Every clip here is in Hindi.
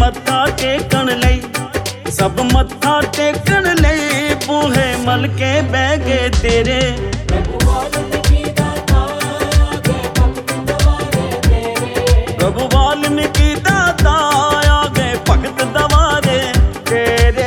मत्था टेकन लई, सब मत्था टेकन लई बूहे मल के बह गए तेरे। प्रभु वाल्मीकि दाता आ गए भगत दवारे तेरे।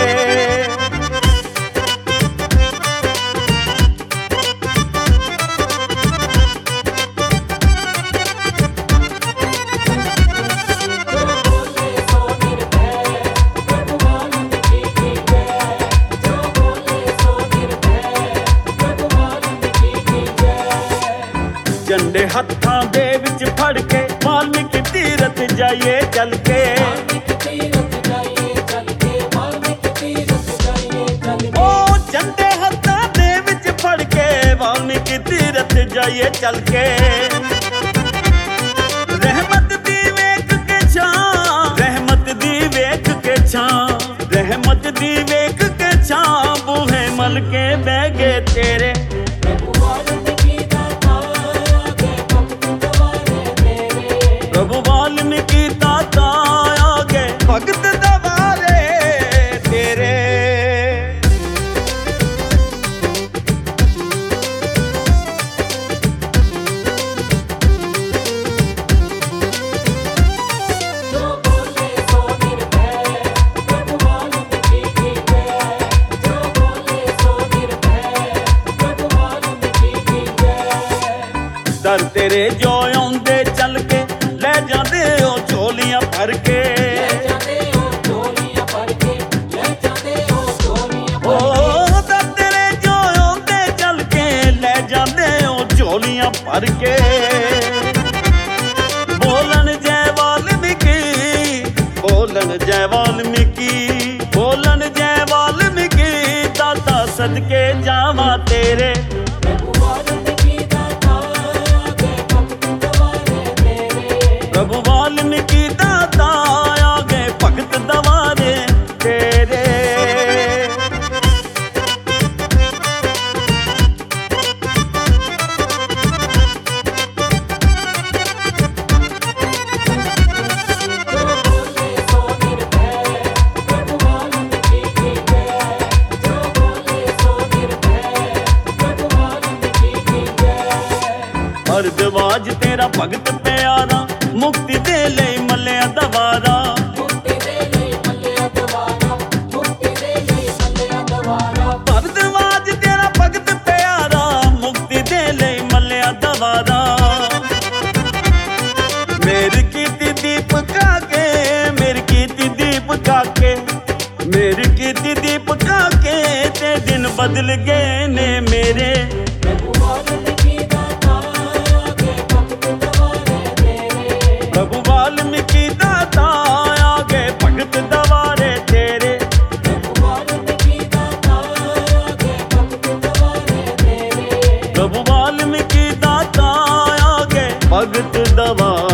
झंडे हत्थां दे विच फड़ के वाल्मीकि तीरथ जाइए चल के। ओ झंडे हत्थां दे विच फड़ के वाल्मीकि तीरथ जाइए चल के। रहमत दी वेख के छां, रहमत दी वेख के छां, रहमत दी वेख के छां बूहे मल के बह गए तेरे। प्रभु वाल्मीकि दाता आ गए भगत दवारे तेरे। दर तेरे जो आउंदे चल के ले जाते हो झोलियां भर के। ओ दर तेरे जो आउंदे चल के ले जाते हो झोलियां भर के। बोलन जय वाल्मीकि, बोलन जय वाल्मीकि, बोलन जय वाल्मीकि दाता सदके जावा तेरे। प्रभु वाल्मीकि दाता आ गए भगत दवारे तेरे। भरद्वाज तेरा भगत प्यारा मुक्ति दे ले मल्लिया दवारा। भरद्वाज तेरा भगत प्यारा मुक्ति दे ले मल्लिया दवारा। मेरी कीर्ति दीप काके, मेरी कीर्ति दीप काके, मेरी कीर्ति दीप काके ते दिन बदल गए ने मेरे। प्रभु वाल्मीकि दाता आ गए भगत दवारे तेरे। प्रभु वाल्मीकि दाता आ गए भगत दवारे।